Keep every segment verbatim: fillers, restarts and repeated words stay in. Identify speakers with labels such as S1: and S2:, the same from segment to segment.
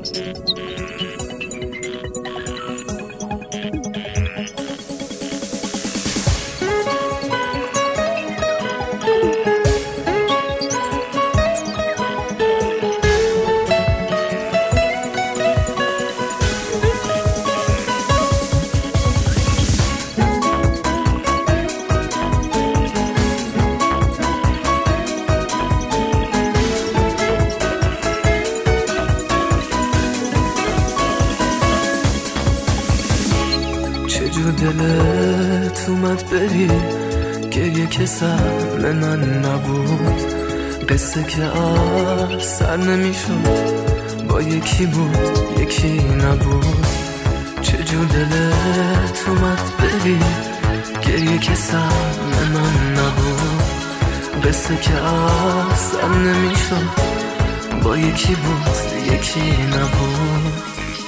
S1: چجور دلت اومد بری گریه که سر من نبود، قصه که سر نمیشد با یکی بود یکی نبود. چجور دلت اومد بری گریه که سر من نبود، قصه که سر نمیشد با یکی بود یکی نبود.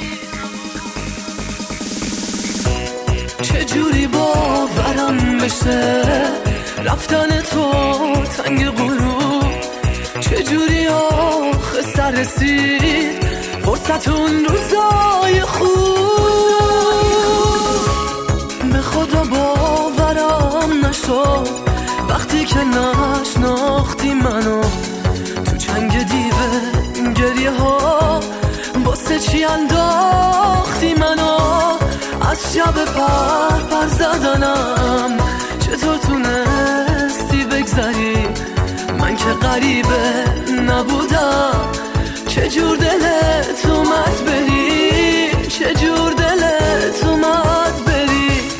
S1: چجوری باورم بشه رفتن تو تنگ غروب، چجوری آخه سر رسید فرصت اون روزای خوب. به خدا باورم نشد وقتی که نشناختی منو، تو چنگ دیوه گریه ها واسه چی انداختی منو. از شب پر پر زدنم چطور تونستی بگذری، من که غریبه نبودم. چجور دلت اومد بری، چجور دلت اومد بری.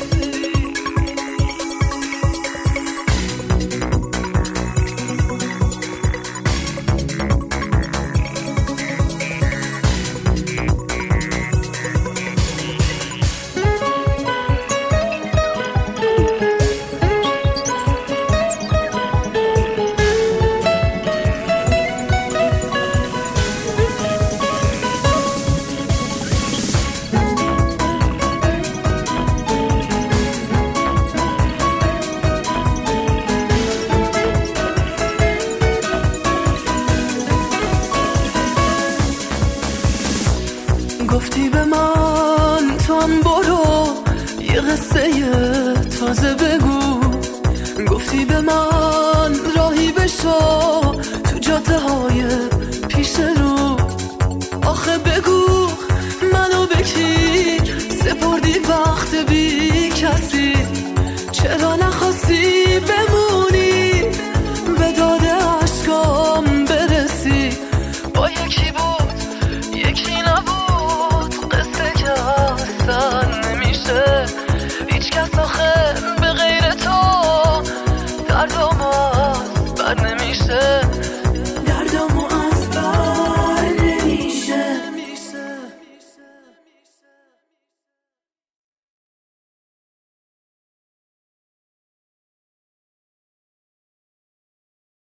S1: گفتی به من تو هم برو یه قصه تازه بگو، گفتی به من راهی بشو تو جاده های پیش رو. آخه بگو منو به کی سپردی وقت بی